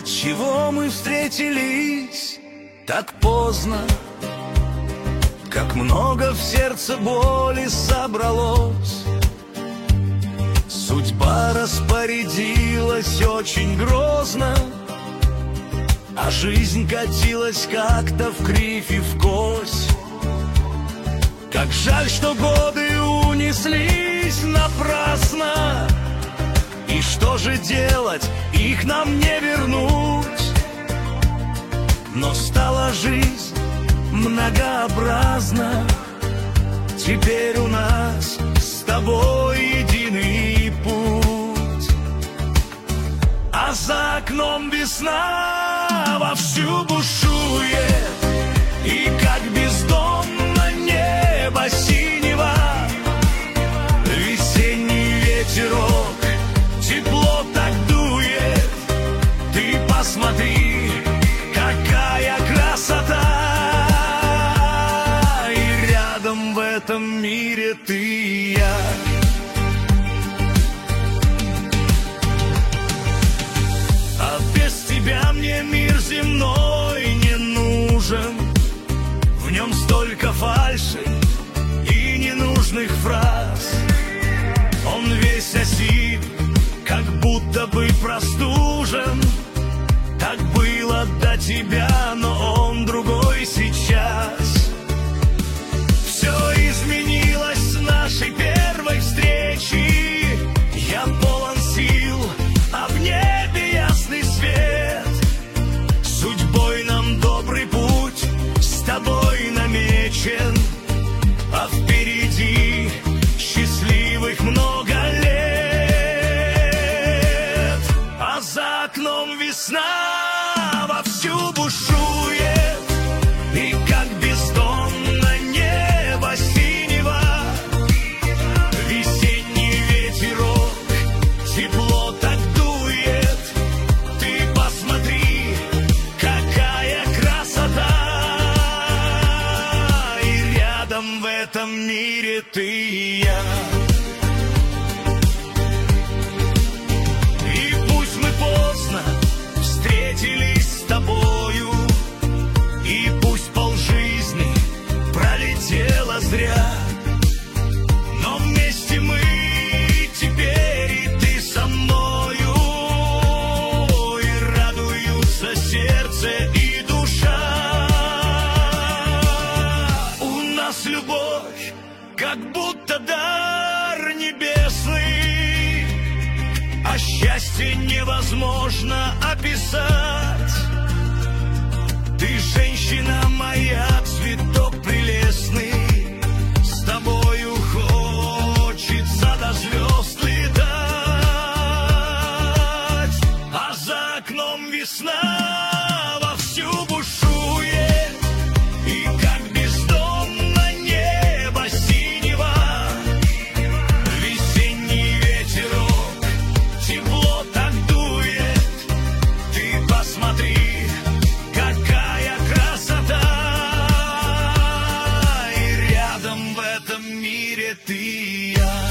Чего мы встретились так поздно, как много в сердце боли собралось. Судьба распорядилась очень грозно, а жизнь катилась как-то в кривь и в кось. Как жаль, что годы унеслись напрасно, и что же делать, их нам не вернуть. Но стала жизнь многообразна, теперь у нас с тобой единый путь. А за окном весна вовсю бушует, и как бездонно небо синего весенний ветерок тепло так дует. Ты посмотри, какая красота, и рядом в этом мире ты и я. А без тебя мне мир земной не нужен. В нем столько фальши и ненужных фраз. Он весь осип, как будто бы простужен. Так было до тебя, но он другой сейчас. Все изменилось с нашей первой встречи. Я полон сил, а в небе ясный свет. Судьбой нам добрый путь с тобой намечен, а впереди счастливых много лет. А за окном весна вовсю бушует, и как бездонно небо синего весенний ветерок тепло так дует. Ты посмотри, какая красота, и рядом в этом мире ты и я. И пусть мы поздно встретились с тобою, и пусть полжизни пролетела зря, но вместе мы теперь, и ты со мною, и радуются сердце и душа. У нас любовь, как будто дар небесный, а счастье невозможно описать. Ты женщина моя, цветок прелестный, с тобою хочется до звезд летать. А за окном весна вовсю бушует, и как бездонно небо синего весенний ветерок тепло так дует. Ты посмотри, какая красота, и рядом в этом мире ты и я.